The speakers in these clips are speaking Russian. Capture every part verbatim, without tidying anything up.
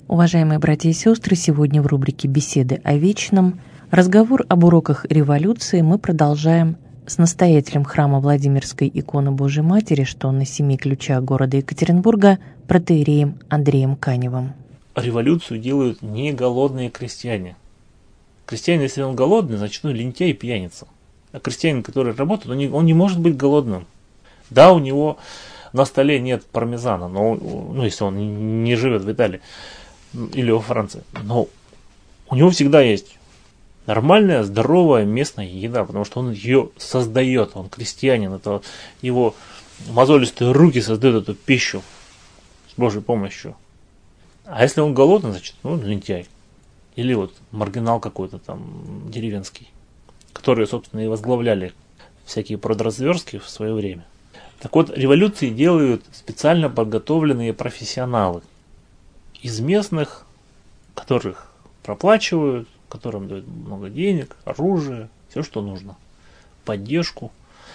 Уважаемые братья и сестры, сегодня в рубрике «Беседы о вечном» разговор об уроках революции мы продолжаем с настоятелем храма Владимирской иконы Божией Матери, что на семи ключах города Екатеринбурга, протоиереем Андреем Каневым. Революцию делают не голодные крестьяне. Крестьянин, если он голодный, значит он лентяй и пьяница. А крестьянин, который работает, он не, он не может быть голодным. Да, у него на столе нет пармезана, но, ну, если он не живет в Италии или во Франции, но у него всегда есть нормальная, здоровая местная еда, потому что он ее создает, он крестьянин, это его мозолистые руки создают эту пищу с Божьей помощью. А если он голодный, значит, ну, лентяй. Или вот маргинал какой-то там деревенский, которые, собственно, и возглавляли всякие продразверстки в свое время. Так вот, революции делают специально подготовленные профессионалы из местных, которых проплачивают, которым дают много денег, оружие, все, что нужно, поддержку.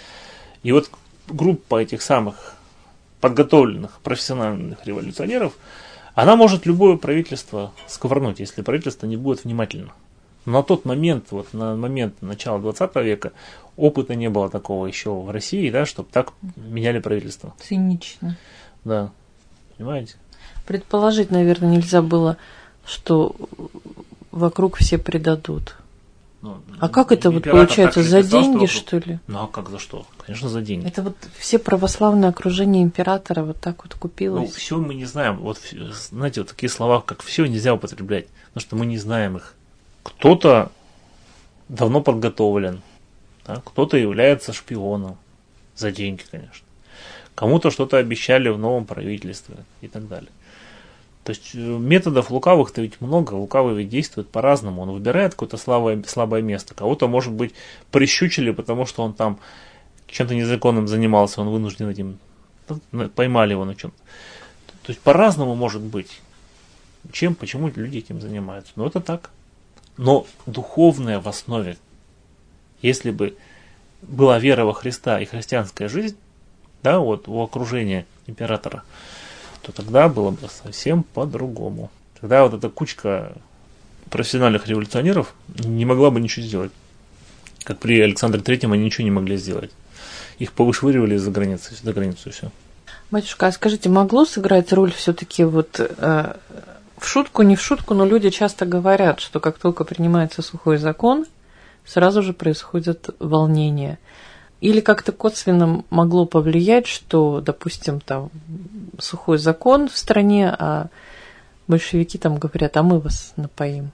И вот группа этих самых подготовленных профессиональных революционеров, она может любое правительство сковырнуть, если правительство не будет внимательно. Но на тот момент, вот на момент начала двадцатого века, опыта не было такого еще в России, да, чтобы так меняли правительство. Цинично. Да, понимаете? Предположить, наверное, нельзя было, что вокруг все предадут. Ну, а как это вот получается, за деньги, что, что ли? Ну а как, за что? Конечно, за деньги. Это вот все православное окружение императора вот так вот купилось. Ну, все мы не знаем. Вот, знаете, вот такие слова, как все, нельзя употреблять, потому что мы не знаем их. Кто-то давно подготовлен, да? Кто-то является шпионом, за деньги, конечно. Кому-то что-то обещали в новом правительстве и так далее. То есть методов лукавых-то ведь много, лукавый ведь действует по-разному. Он выбирает какое-то слабое, слабое место. Кого-то, может быть, прищучили, потому что он там чем-то незаконным занимался, он вынужден этим, поймали его на чем-то. То есть по-разному может быть. Чем, почему люди этим занимаются. Но это так. Но духовное в основе, если бы была вера во Христа и христианская жизнь, да, вот у окружения императора, то тогда было бы совсем по-другому. Тогда вот эта кучка профессиональных революционеров не могла бы ничего сделать. Как при Александре Третьем они ничего не могли сделать. Их повышвыривали за границу, за границу и все. Батюшка, а скажите, могло сыграть роль все-таки вот э, в шутку, не в шутку, но люди часто говорят, что как только принимается сухой закон, сразу же происходят волнения. Или как-то косвенно могло повлиять, что, допустим, там сухой закон в стране, а большевики там говорят, а мы вас напоим.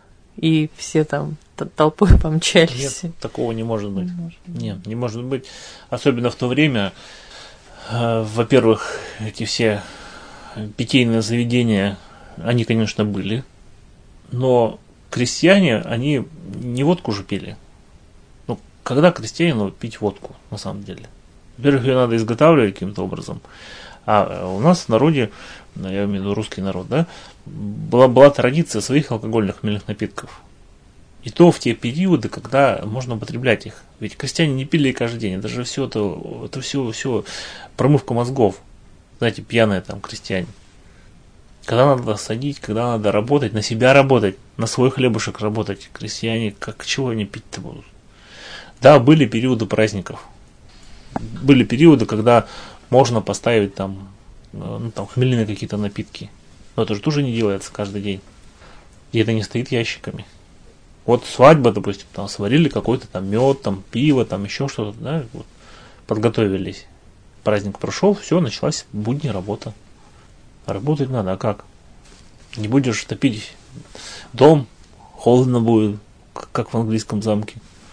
И все там толпой помчались. Нет, такого не может быть. Не может быть. Нет, не может быть. Особенно в то время, э, во-первых, эти все питейные заведения, они, конечно, были, но крестьяне, они не водку же пили. Когда крестьянину пить водку, на самом деле? Во-первых, ее надо изготавливать каким-то образом. А у нас в народе, я имею в виду русский народ, да, была, была традиция своих алкогольных хмельных напитков. И то в те периоды, когда можно употреблять их. Ведь крестьяне не пили каждый день. Это же все это, это все, все промывка мозгов. Знаете, пьяные там крестьяне. Когда надо садить, когда надо работать, на себя работать, на свой хлебушек работать, крестьяне, как чего они пить-то будут? Да, были периоды праздников. Были периоды, когда можно поставить там, ну, там хмельные какие-то напитки. Но это же тоже не делается каждый день. И это не стоит ящиками. Вот свадьба, допустим, там сварили какой-то там мед, там пиво, там еще что-то, да, вот, подготовились. Праздник прошел, все, началась будняя работа. Работать надо, а как? Не будешь топить дом, холодно будет, как в английском замке.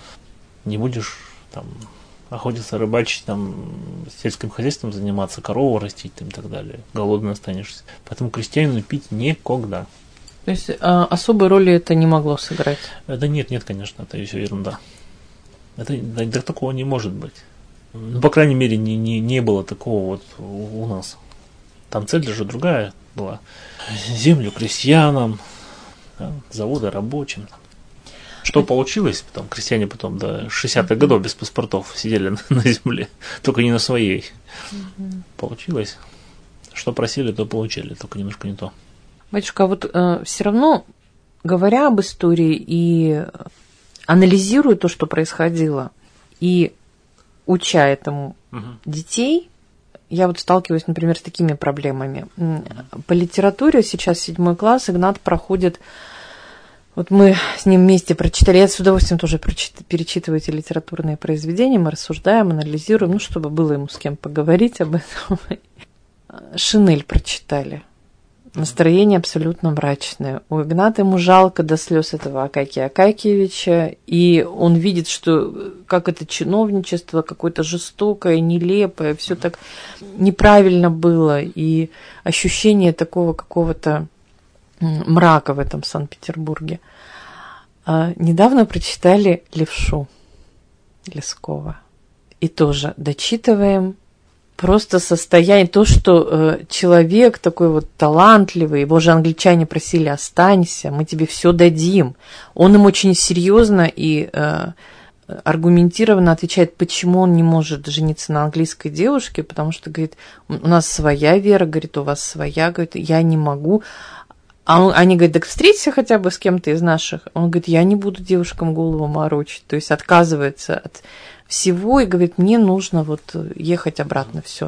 Не будешь там охотиться, рыбачить, там сельским хозяйством заниматься, корову растить там, и так далее. Голодный останешься. Поэтому крестьянину пить некогда. То есть а, особой роли это не могло сыграть? Да нет, нет, конечно, это все ерунда. Это, да, да, такого не может быть. Ну, по крайней мере, не, не, не было такого вот у, у нас. Там цель даже другая была. Землю крестьянам, да, заводы рабочим. Что получилось, потом крестьяне потом до шестидесятых годов без паспортов сидели на, на земле, только не на своей. Получилось. Что просили, то получили, только немножко не то. Батюшка, а вот э, все равно, говоря об истории и анализируя то, что происходило, и уча этому угу. детей, я вот сталкиваюсь, например, с такими проблемами. По литературе сейчас седьмой класс Игнат проходит. Вот мы с ним вместе прочитали, я с удовольствием тоже перечитываю эти литературные произведения, мы рассуждаем, анализируем, ну, чтобы было ему с кем поговорить об этом. «Шинель» прочитали. Настроение абсолютно мрачное. У Игната ему жалко до слез этого Акакия Акакиевича, и он видит, что как это чиновничество какое-то жестокое, нелепое, все так неправильно было, и ощущение такого какого-то мрака в этом Санкт-Петербурге. А недавно прочитали «Левшу» Лескова. И тоже дочитываем. Просто состояние, то, что э, человек такой вот талантливый, его же англичане просили: останься, мы тебе все дадим. Он им очень серьезно и э, аргументированно отвечает, почему он не может жениться на английской девушке, потому что, говорит, у нас своя вера, говорит, у вас своя, говорит, я не могу. А он, они говорят, так встреться хотя бы с кем-то из наших. Он говорит, я не буду девушкам голову морочить, то есть отказывается от всего и говорит, мне нужно вот ехать обратно, все.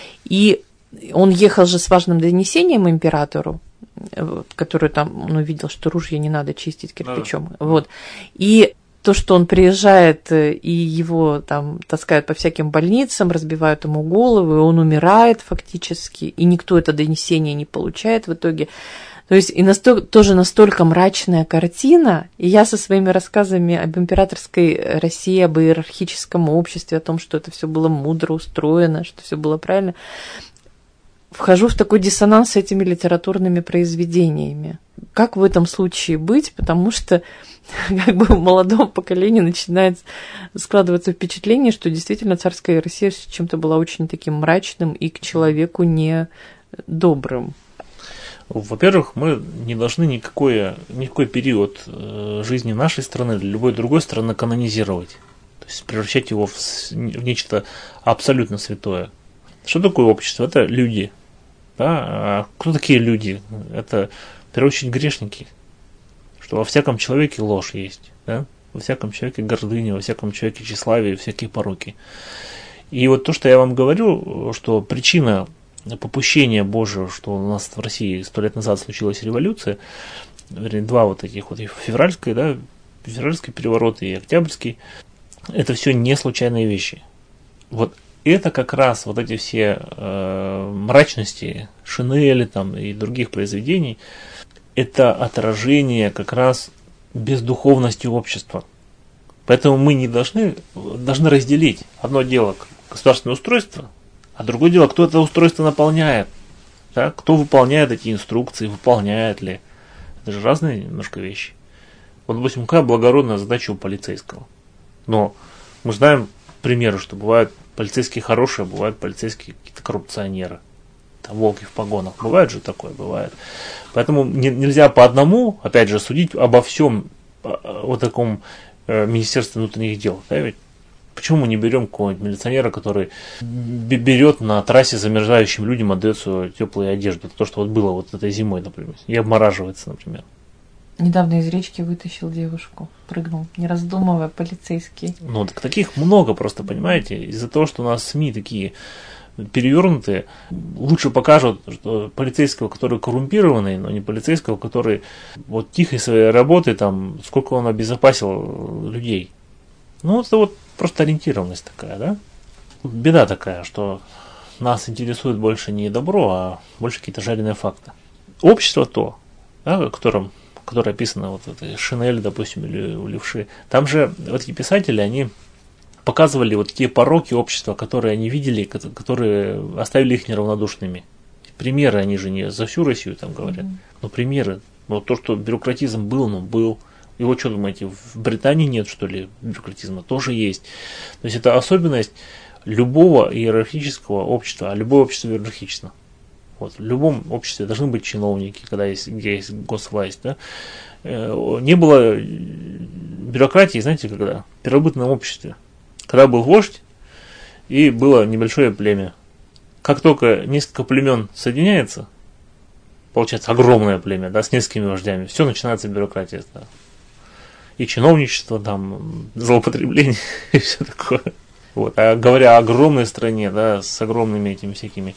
И он ехал же с важным донесением императору, который там, он увидел, что ружья не надо чистить кирпичом. Да. Вот. И то, что он приезжает, и его там таскают по всяким больницам, разбивают ему голову, и он умирает фактически, и никто это донесение не получает в итоге. То есть и настолько, тоже настолько мрачная картина, и я со своими рассказами об императорской России, об иерархическом обществе, о том, что это все было мудро устроено, что все было правильно, вхожу в такой диссонанс с этими литературными произведениями. Как в этом случае быть? Потому что как бы в молодом поколении начинает складываться впечатление, что действительно царская Россия чем-то была очень таким мрачным и к человеку не добрым. Во-первых, мы не должны никакой, никакой период жизни нашей страны или любой другой страны канонизировать, то есть превращать его в, в нечто абсолютно святое. Что такое общество? Это люди. Да? А кто такие люди? Это, в первую очередь, грешники. Что во всяком человеке ложь есть. Да? Во всяком человеке гордыня, во всяком человеке тщеславие, всякие пороки. И вот то, что я вам говорю, что причина попущение Божие, что у нас в России сто лет назад случилась революция, вернее, два вот таких вот, февральский, да, февральский переворот и октябрьский, это все не случайные вещи. Вот это как раз вот эти все э, мрачности Шинели там и других произведений, это отражение как раз бездуховности общества. Поэтому мы не должны, должны разделить одно дело государственное устройство, а другое дело, кто это устройство наполняет, да? Кто выполняет эти инструкции, выполняет ли. Это же разные немножко вещи. Вот, допустим, какая благородная задача у полицейского. Но мы знаем примеры, что бывают полицейские хорошие, бывают полицейские какие-то коррупционеры. Там волки в погонах. Бывает же такое, бывает. Поэтому не, нельзя по одному, опять же, судить обо всем вот таком э, Министерстве внутренних дел. Да, ведь? Почему мы не берем какого-нибудь милиционера, который берет на трассе замерзающим людям, отдает свою теплую одежду? То, что вот было вот этой зимой, например. И обмораживается, например. Недавно из речки вытащил девушку. Прыгнул, не раздумывая, полицейский. Ну, так таких много просто, понимаете? Из-за того, что у нас СМИ такие перевернутые, лучше покажут, что полицейского, который коррумпированный, но не полицейского, который вот тихой своей работой, там, сколько он обезопасил людей. Ну, это вот просто ориентированность такая, да? Беда такая, что нас интересует больше не добро, а больше какие-то жареные факты. Общество то, да, о котором, которое описано вот в этой Шинели, допустим, или у Левши, там же вот эти писатели, они показывали вот те пороки общества, которые они видели, которые оставили их неравнодушными. Примеры, они же не за всю Россию там говорят, mm-hmm. но примеры. Но то, что бюрократизм был, ну, был. Его что думаете, в Британии нет, что ли, бюрократизма? Тоже есть. То есть это особенность любого иерархического общества, а любое общество иерархично. Вот. В любом обществе должны быть чиновники, когда есть, где есть госвласть. Да? Не было бюрократии, знаете, когда? В первобытном обществе. Когда был вождь и было небольшое племя. Как только несколько племен соединяется, получается огромное племя, да, с несколькими вождями. Все начинается бюрократия. Да. И чиновничество, там, злоупотребление и все такое. Вот. А говоря о огромной стране, да, с огромными этими всякими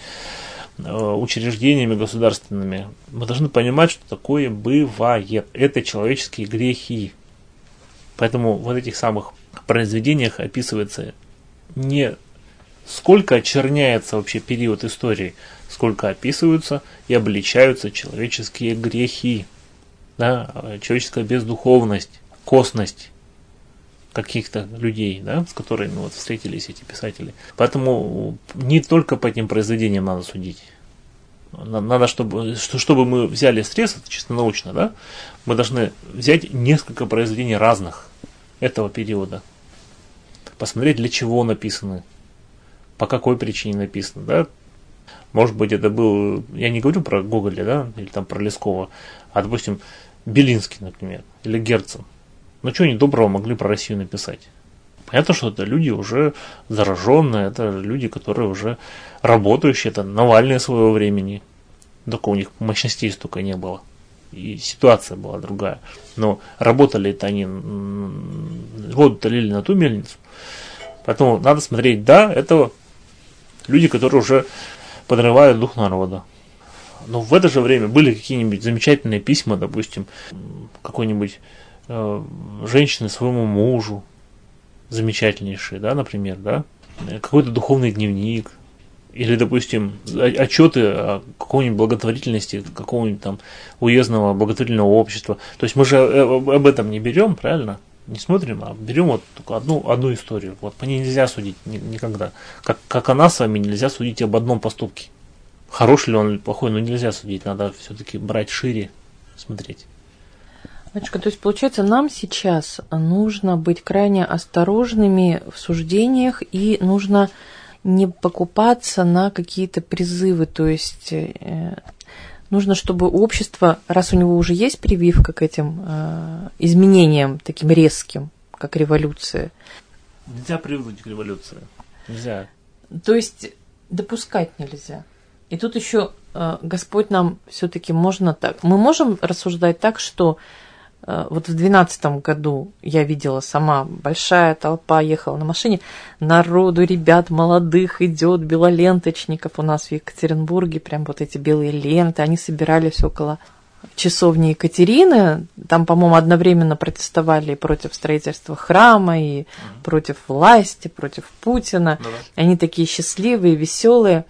учреждениями государственными, мы должны понимать, что такое бывает. Это человеческие грехи. Поэтому в этих самых произведениях описывается не сколько очерняется вообще период истории, сколько описываются и обличаются человеческие грехи, да, человеческая бездуховность, косность каких-то людей, да, с которыми вот встретились эти писатели. Поэтому не только по этим произведениям надо судить. Надо, чтобы, чтобы мы взяли срез, это чисто научно, да, мы должны взять несколько произведений разных этого периода, посмотреть, для чего написаны, по какой причине написано, да. Может быть, это был, я не говорю про Гоголя, да, или там про Лескова, а, допустим, Белинский, например, или Герцен. Ну, что они доброго могли про Россию написать? Понятно, что это люди уже зараженные, это люди, которые уже работающие, это Навальный своего времени. Только у них мощностей столько не было. И ситуация была другая. Но работали это они, воду-то лили на ту мельницу. Поэтому надо смотреть, да, это люди, которые уже подрывают дух народа. Но в это же время были какие-нибудь замечательные письма, допустим, какой-нибудь э, женщины своему мужу, замечательнейшие, да, например, да, какой-то духовный дневник, или, допустим, отчеты о какой-нибудь благотворительности, какого-нибудь там уездного благотворительного общества. То есть мы же об этом не берем, правильно? Не смотрим, а берем вот только одну, одну историю. Вот по ней нельзя судить никогда. Как, как о нас с вами нельзя судить об одном поступке. Хороший ли он или плохой, но нельзя судить. Надо все-таки брать шире, смотреть. Батюшка, то есть, получается, нам сейчас нужно быть крайне осторожными в суждениях и нужно не покупаться на какие-то призывы. То есть э, нужно, чтобы общество, раз у него уже есть прививка к этим э, изменениям таким резким, как революция. Нельзя привыкнуть к революции. Нельзя. То есть допускать нельзя. И тут еще э, Господь нам все-таки можно так. Мы можем рассуждать так, что вот в двенадцатом году я видела сама, большая толпа ехала на машине, народу, ребят молодых идет, белоленточников у нас в Екатеринбурге, прям вот эти белые ленты, они собирались около часовни Екатерины, там, по-моему, одновременно протестовали против строительства храма и mm-hmm. против власти, против Путина, mm-hmm. они такие счастливые, веселые,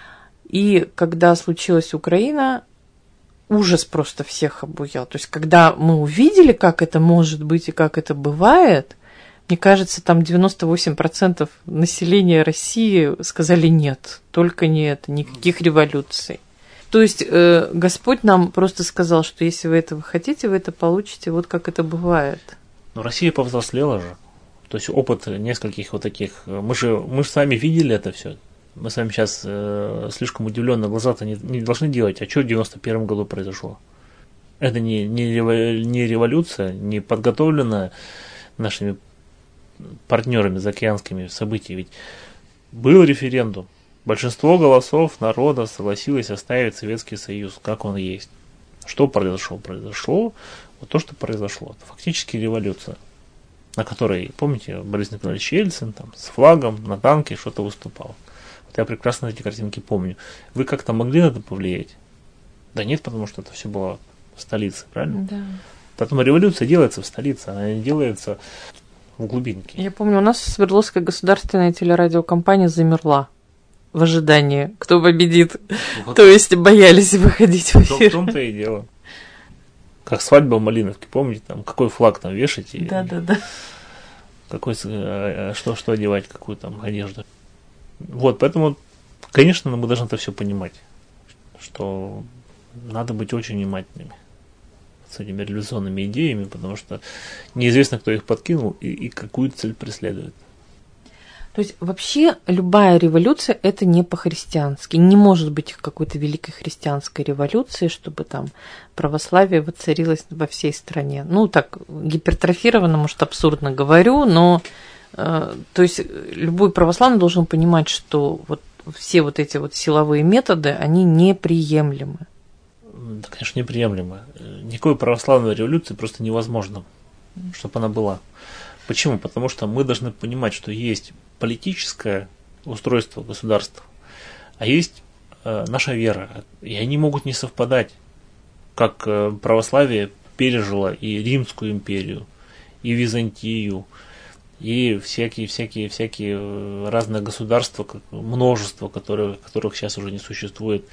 и когда случилась Украина, ужас просто всех обуял. То есть, когда мы увидели, как это может быть и как это бывает, мне кажется, там девяносто восемь процентов населения России сказали нет, только не это, никаких революций. То есть, э, Господь нам просто сказал, что если вы этого хотите, вы это получите, вот как это бывает. Но Россия повзрослела же. То есть, опыт нескольких вот таких. Мы же, мы же сами видели это все. Мы с вами сейчас э, слишком удивленно глаза-то не, не должны делать. А что в девяносто первом году произошло? Это не, не, не революция, не подготовленная нашими партнерами заокеанскими события. Ведь был референдум. Большинство голосов народа согласилось оставить Советский Союз, как он есть. Что произошло? Произошло вот то, что произошло. Это фактически революция, на которой, помните, Борис Николаевич Ельцин там, с флагом на танке что-то выступал. Я прекрасно эти картинки помню. Вы как-то могли на это повлиять? Да нет, потому что это все было в столице, правильно? Да. Поэтому революция делается в столице, она не делается в глубинке. Я помню, у нас Свердловская государственная телерадиокомпания замерла в ожидании, кто победит. Вот. То есть боялись выходить в эфир. В том-то и дело. Как свадьба в Малиновке, помните, там какой флаг там вешать? Да, да, да. Какой, что, что одевать, какую там одежду. Вот, поэтому, конечно, мы должны это все понимать, что надо быть очень внимательными с этими революционными идеями, потому что неизвестно, кто их подкинул и, и какую цель преследует. То есть вообще любая революция – это не по-христиански. Не может быть какой-то великой христианской революции, чтобы там православие воцарилось во всей стране. Ну, так гипертрофированно, может, абсурдно говорю, но э, то есть любой православный должен понимать, что вот все вот эти вот силовые методы, они неприемлемы. это, конечно, неприемлемо. Никакой православной революции просто невозможно, чтобы она была. Почему? Потому что мы должны понимать, что есть политическое устройство государства, а есть э, наша вера. И они могут не совпадать, как э, православие пережило и Римскую империю, и Византию, и всякие, всякие, всякие разные государства, множество, которые, которых сейчас уже не существует,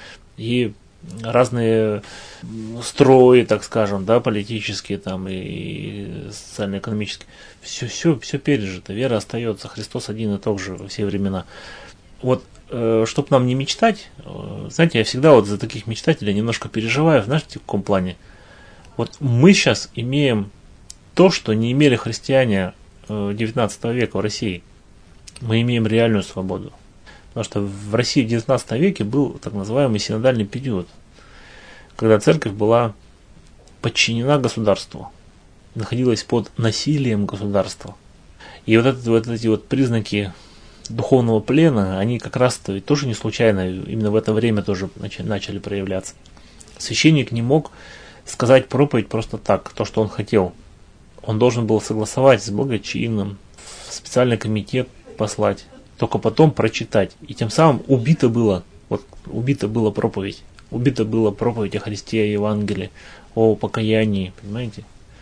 и разные строи, так скажем, да, политические там и социально-экономические. Все, все, все пережито, вера остается, Христос один и тот же во все времена. Вот, э, чтобы нам не мечтать, э, знаете, я всегда вот за таких мечтателей немножко переживаю, знаете, в каком плане? Вот мы сейчас имеем то, что не имели христиане девятнадцатого века в России. Мы имеем реальную свободу. Потому что в России в девятнадцатом веке был так называемый синодальный период, когда церковь была подчинена государству, находилась под насилием государства. И вот, это, вот эти вот признаки духовного плена, они как раз-то тоже не случайно, именно в это время тоже начали проявляться. Священник не мог сказать проповедь просто так, то, что он хотел. Он должен был согласовать с благочинным, в специальный комитет послать, только потом прочитать. И тем самым убито было, вот убито было проповедь. Убито было проповедь о Христе, о Евангелии, о покаянии, понимаете?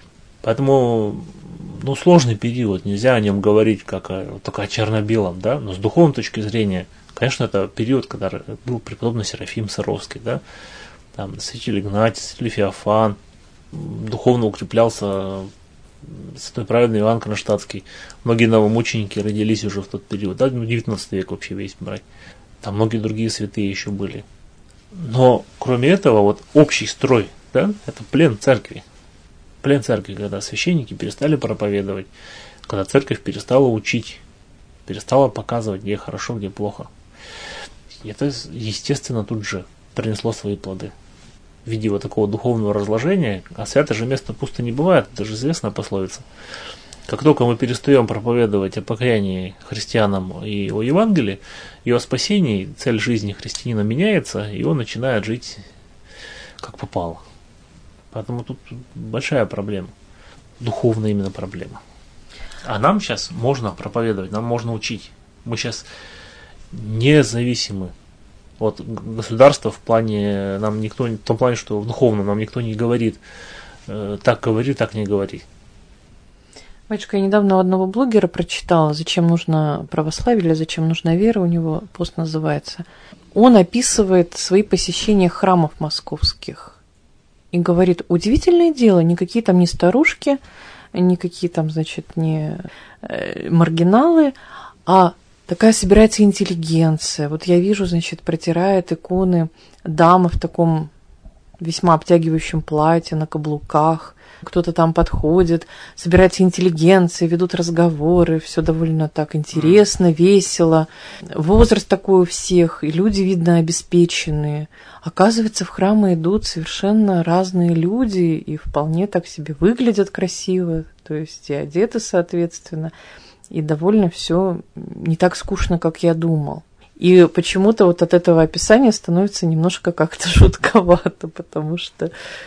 Поэтому, ну, сложный период, нельзя о нем говорить как о, только о черно-белом, да, но с духовной точки зрения, конечно, это период, когда был преподобный Серафим Саровский, да, там святитель Игнатий, святитель Феофан, духовно укреплялся святой праведный Иоанн Кронштадтский. Многие новомученики родились уже в тот период, да, ну, девятнадцатый век вообще весь брать. Там многие другие святые еще были. Но кроме этого, вот общий строй, да, это плен церкви. Плен церкви, когда священники перестали проповедовать, когда церковь перестала учить, перестала показывать, где хорошо, где плохо. И это, естественно, тут же принесло свои плоды в виде вот такого духовного разложения, а святое же место пусто не бывает, это же известная пословица. Как только мы перестаем проповедовать о покаянии христианам и о Евангелии, и о спасении, цель жизни христианина меняется, и он начинает жить как попало. Поэтому тут большая проблема, духовная именно проблема. А нам сейчас можно проповедовать, нам можно учить. Мы сейчас независимы от государства в плане, нам никто, в том плане, что в духовном нам никто не говорит, э, так говори, так не говори. Батюшка, я недавно у одного блогера прочитала, зачем нужно православие или зачем нужна вера, у него пост называется. Он описывает свои посещения храмов московских и говорит, удивительное дело, никакие там не старушки, никакие там, значит, не э, маргиналы, а такая собирается интеллигенция. Вот я вижу, значит, протирает иконы дамы в таком весьма обтягивающем платье, на каблуках. Кто-то там подходит, собирается интеллигенция, ведут разговоры, все довольно так интересно, весело. Возраст такой у всех, и люди, видно, обеспеченные. Оказывается, в храмы идут совершенно разные люди, и вполне так себе выглядят красиво, то есть и одеты соответственно. И довольно все не так скучно, как я думал. И почему-то вот от этого описания становится немножко как-то жутковато, потому что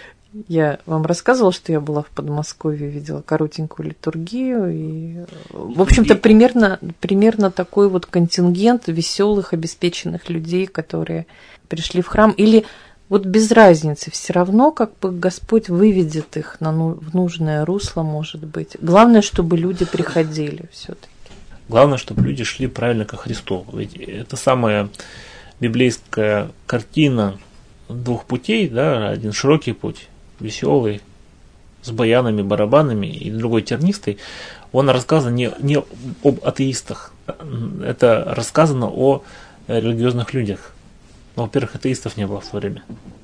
я вам рассказывала, что я была в Подмосковье, видела коротенькую литургию. И, в общем-то, примерно, примерно такой вот контингент веселых, обеспеченных людей, которые пришли в храм. Или вот без разницы, все равно как бы Господь выведет их на, ну, в нужное русло, может быть. Главное, чтобы люди приходили все-таки. Главное, чтобы люди шли правильно ко Христу. Ведь это самая библейская картина двух путей, да, один широкий путь, веселый, с баянами, барабанами, и другой тернистый. Он рассказан не, не об атеистах, это рассказано о религиозных людях. Но, во-первых, атеистов не было в то время.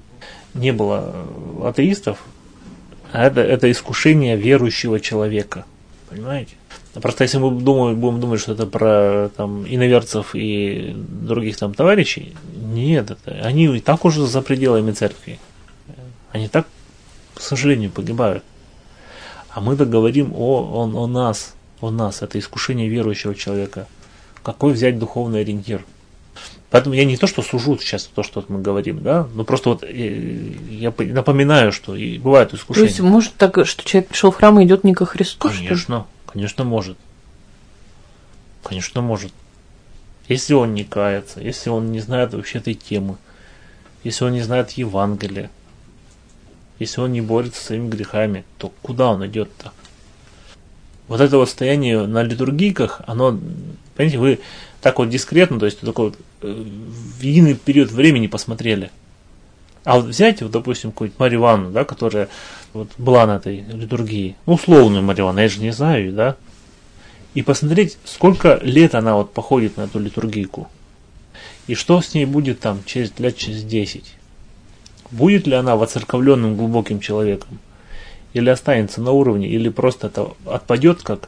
Не было атеистов, а это, это искушение верующего человека. Понимаете? Просто если мы думаем, будем думать, что это про там, иноверцев и других там товарищей, нет, это, они и так уже за пределами церкви. Они так, к сожалению, погибают. А мы-то говорим о, о, о нас, о нас. Это искушение верующего человека. Какой взять духовный ориентир? Поэтому я не то, что сужу сейчас то, что мы говорим, да, но просто вот я напоминаю, что и бывает искушение. То есть может так, что человек пришел в храм и идет не ко Христу? Конечно, конечно может. Конечно может. Если он не кается, если он не знает вообще этой темы, если он не знает Евангелия, если он не борется со своими грехами, то куда он идет-то? Вот это вот состояние на литургийках, оно, понимаете, вы так вот дискретно, то есть такой вот в единый период времени посмотрели. А вот взять, вот, допустим, какую-нибудь Марию Ивановну, да, которая вот была на этой литургии, ну, условную Марию Ивановну, я же не знаю ее, да, и посмотреть, сколько лет она вот походит на эту литургийку, и что с ней будет там через лет через десять. Будет ли она воцерковленным глубоким человеком, или останется на уровне, или просто это отпадет, как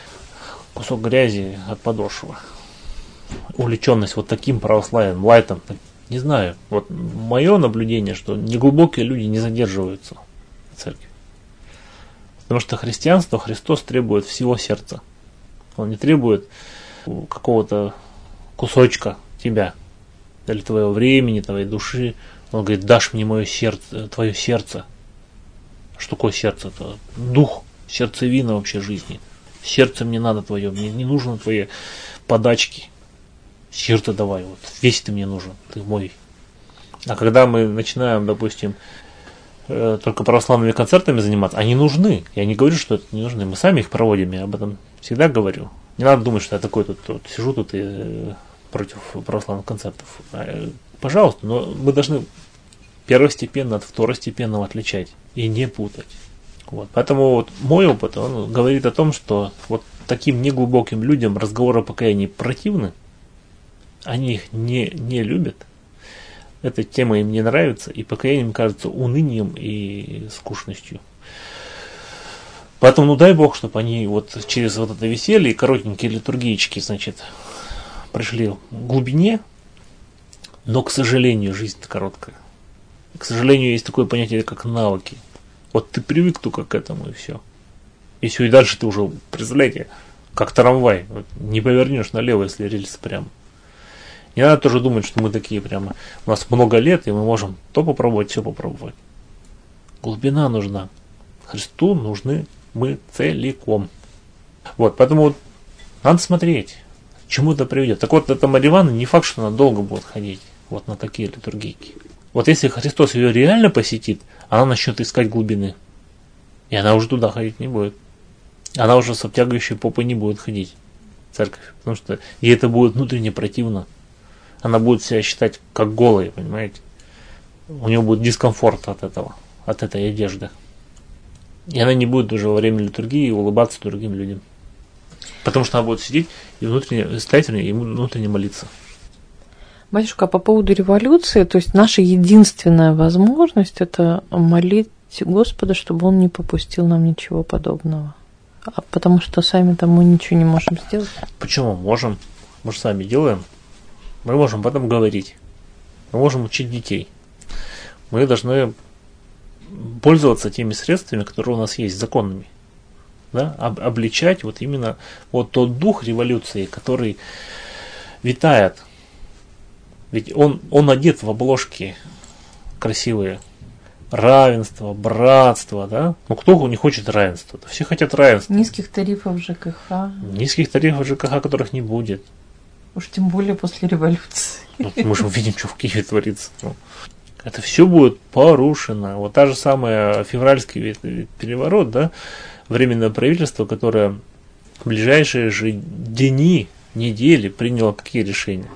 кусок грязи от подошвы. Увлеченность вот таким православием, лайтом, не знаю. Вот мое наблюдение, что неглубокие люди не задерживаются в церкви. Потому что христианство, Христос требует всего сердца. Он не требует какого-то кусочка тебя, или твоего времени, твоей души. Он говорит, дашь мне мое сердце, твое сердце. Что такое сердце-то? Дух, сердцевина вообще жизни. Сердце мне надо твое, мне не нужны твои подачки. Сердце давай, вот весь ты мне нужен, ты мой. А когда мы начинаем, допустим, э, только православными концертами заниматься, они нужны. Я не говорю, что это не нужны. Мы сами их проводим, я об этом всегда говорю. Не надо думать, что я такой тут, тут сижу тут и э, против православных концертов. А, пожалуйста, но мы должны первостепенно от второстепенного отличать и не путать. Вот. Поэтому вот мой опыт, он говорит о том, что вот таким неглубоким людям разговоры о покаянии противны, они их не, не любят, эта тема им не нравится, и покаяние им кажется унынием и скучностью. Поэтому, ну дай Бог, чтобы они вот через вот это веселье и коротенькие литургиечки, значит, пришли к глубине, но, к сожалению, жизнь короткая. К сожалению, есть такое понятие, как навыки. Вот ты привык только к этому, и все. И все, и дальше ты уже, представляете, как трамвай. Вот не повернешь налево, если рельсы прямо. Не надо тоже думать, что мы такие прямо. У нас много лет, и мы можем то попробовать, все попробовать. Глубина нужна. Христу нужны мы целиком. Вот, поэтому вот надо смотреть, к чему это приведет. Так вот, эта Мария Ивановна не факт, что она долго будет ходить вот на такие литургийки. Вот если Христос ее реально посетит, она начнет искать глубины. И она уже туда ходить не будет. Она уже с обтягивающей попой не будет ходить в церковь. Потому что ей это будет внутренне противно. Она будет себя считать как голой, понимаете. У нее будет дискомфорт от этого, от этой одежды. И она не будет уже во время литургии улыбаться другим людям. Потому что она будет сидеть и внутренне, стоять и внутренне молиться. Батюшка, по поводу революции, то есть наша единственная возможность – это молить Господа, чтобы Он не попустил нам ничего подобного. А потому что сами-то мы ничего не можем сделать. Почему? Можем. Мы же сами делаем. Мы можем потом говорить. Мы можем учить детей. Мы должны пользоваться теми средствами, которые у нас есть, законными. Да? Об, обличать вот именно вот тот дух революции, который витает. Ведь он, он одет в обложки красивые. Равенство, братство, да? Ну кто не хочет равенства? Все хотят равенства. Низких тарифов ЖКХ. Низких тарифов ЖКХ, которых не будет. Уж тем более после революции. Ну, мы же увидим, что в Киеве творится. Ну, это все будет порушено. Вот та же самая февральский переворот, да? Временное правительство, которое в ближайшие же дни, недели приняло какие решения?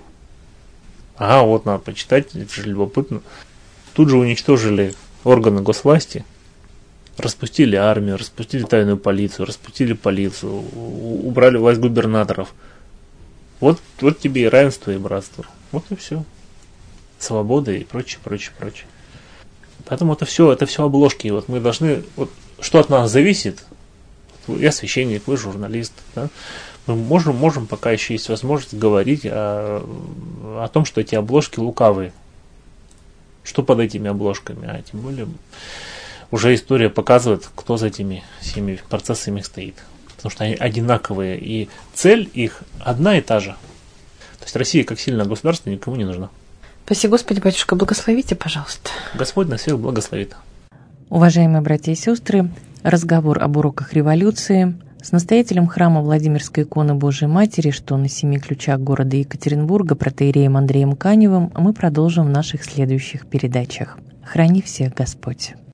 Ага, вот надо почитать, это же любопытно. Тут же уничтожили органы госвласти, распустили армию, распустили тайную полицию, распустили полицию, убрали власть губернаторов. Вот, вот тебе и равенство, и братство. Вот и все. Свобода и прочее, прочее, прочее. Поэтому это все, это все обложки. Вот мы должны, вот что от нас зависит, я священник, вы журналист, да? Мы можем, можем, пока еще есть возможность, говорить о, о том, что эти обложки лукавые. Что под этими обложками, а тем более уже история показывает, кто за этими всеми процессами стоит. Потому что они одинаковые, и цель их одна и та же. То есть Россия как сильное государство никому не нужна. Спасибо, Господи, батюшка, благословите, пожалуйста. Господь нас всех благословит. Уважаемые братья и сестры, разговор об уроках революции с настоятелем храма Владимирской иконы Божией Матери, что на семи ключах города Екатеринбурга, протоиереем Андреем Каневым, мы продолжим в наших следующих передачах. Храни всех Господь!